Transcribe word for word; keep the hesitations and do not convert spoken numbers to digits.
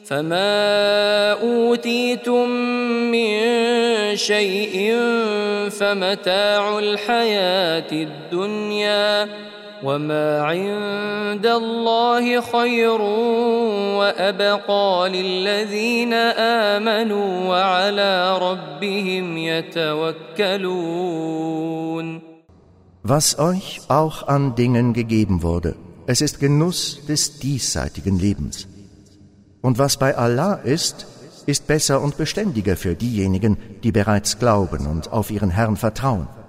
فما أوتيتم من شيء فمتاع الحياة الدنيا وما عند الله خير وأبقى للذين آمنوا وعلى ربهم يتوكلون. Was euch auch an Dingen gegeben wurde, es ist Genuss des diesseitigen Lebens. Und was bei Allah ist, ist besser und beständiger für diejenigen, die bereits glauben und auf ihren Herrn vertrauen.